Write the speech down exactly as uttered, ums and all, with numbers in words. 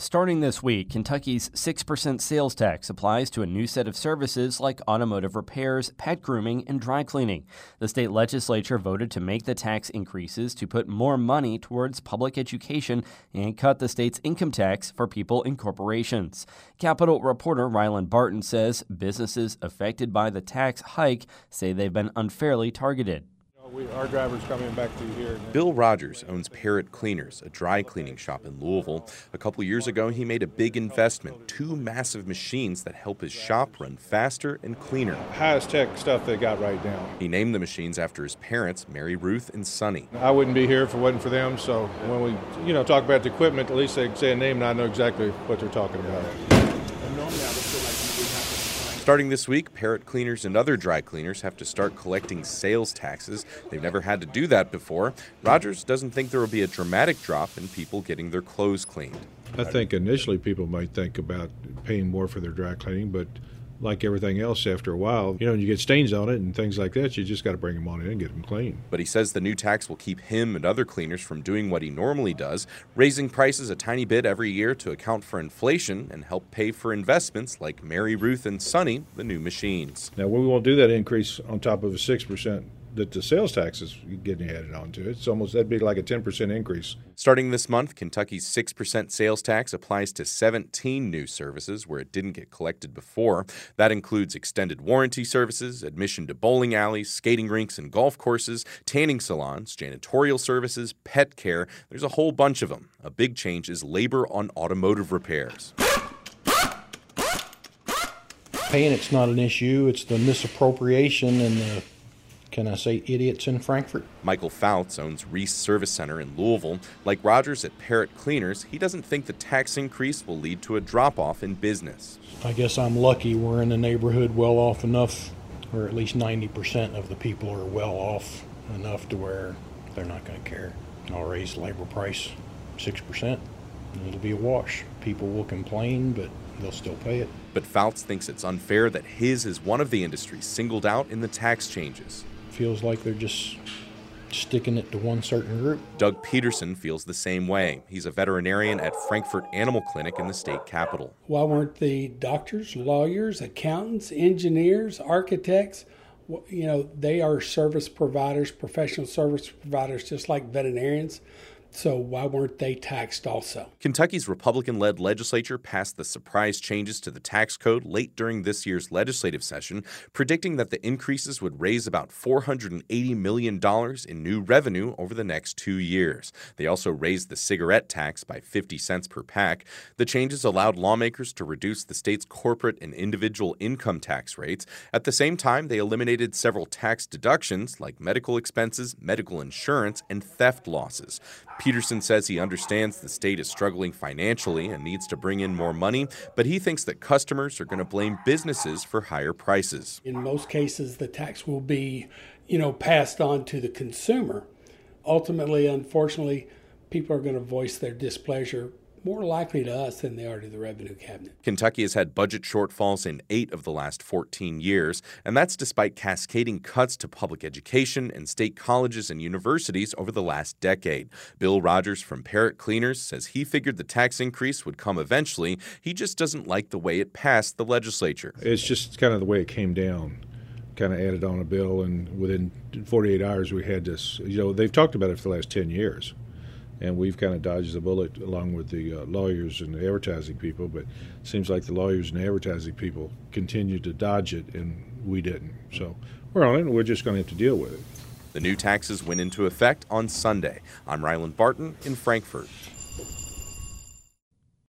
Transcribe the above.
Starting this week, Kentucky's six percent sales tax applies to a new set of services like automotive repairs, pet grooming, and dry cleaning. The state legislature voted to make the tax increases to put more money towards public education and cut the state's income tax for people and corporations. Capitol reporter Ryland Barton says businesses affected by the tax hike say they've been unfairly targeted. We, our driver's coming back to here. Bill Rogers owns Parrot Cleaners, a dry cleaning shop in Louisville. A couple years ago, he made a big investment, two massive machines that help his shop run faster and cleaner. Highest tech stuff they got right now. He named the machines after his parents, Mary Ruth and Sonny. I wouldn't be here if it wasn't for them, so when we you know, talk about the equipment, at least they can say a name and I know exactly what they're talking about. Starting this week, Parrot Cleaners and other dry cleaners have to start collecting sales taxes. They've never had to do that before. Rogers doesn't think there will be a dramatic drop in people getting their clothes cleaned. I think initially people might think about paying more for their dry cleaning, but like everything else, after a while, you know, you get stains on it and things like that, you just got to bring them on in and get them clean. But he says the new tax will keep him and other cleaners from doing what he normally does, raising prices a tiny bit every year to account for inflation and help pay for investments like Mary Ruth and Sonny, the new machines. Now, we won't do that increase on top of a six percent that the sales tax is getting added on to it. It's almost, that'd be like a ten percent increase. Starting this month, Kentucky's six percent sales tax applies to seventeen new services where it didn't get collected before. That includes extended warranty services, admission to bowling alleys, skating rinks and golf courses, tanning salons, janitorial services, pet care. There's a whole bunch of them. A big change is labor on automotive repairs. Paying it's not an issue. It's the misappropriation and the, can I say, idiots in Frankfort. Michael Fouts owns Reese Service Center in Louisville. Like Rogers at Parrot Cleaners, he doesn't think the tax increase will lead to a drop-off in business. I guess I'm lucky we're in the neighborhood well off enough, or at least ninety percent of the people are well off enough to where they're not going to care. I'll raise labor price six percent, and it'll be a wash. People will complain, but they'll still pay it. But Fouts thinks it's unfair that his is one of the industries singled out in the tax changes. Feels like they're just sticking it to one certain group. Doug Peterson feels the same way. He's a veterinarian at Frankfort Animal Clinic in the state capital. Why weren't the doctors, lawyers, accountants, engineers, architects, you know, they are service providers, professional service providers, just like veterinarians. So why weren't they taxed also? Kentucky's Republican-led legislature passed the surprise changes to the tax code late during this year's legislative session, predicting that the increases would raise about four hundred eighty million dollars in new revenue over the next two years. They also raised the cigarette tax by fifty cents per pack. The changes allowed lawmakers to reduce the state's corporate and individual income tax rates. At the same time, they eliminated several tax deductions like medical expenses, medical insurance, and theft losses. Peterson says he understands the state is struggling financially and needs to bring in more money, but he thinks that customers are going to blame businesses for higher prices. In most cases, the tax will be, you know, passed on to the consumer. Ultimately, unfortunately, people are going to voice their displeasure more likely to us than they are to the revenue cabinet. Kentucky has had budget shortfalls in eight of the last fourteen years, and that's despite cascading cuts to public education and state colleges and universities over the last decade. Bill Rogers from Parrot Cleaners says he figured the tax increase would come eventually. He just doesn't like the way it passed the legislature. It's just kind of the way it came down. Kind of added on a bill, and within forty-eight hours we had this. You know, they've talked about it for the last ten years. And we've kind of dodged the bullet along with the uh, lawyers and the advertising people, but it seems like the lawyers and advertising people continued to dodge it, and we didn't. So we're on it, and we're just going to have to deal with it. The new taxes went into effect on Sunday. I'm Ryland Barton in Frankfort.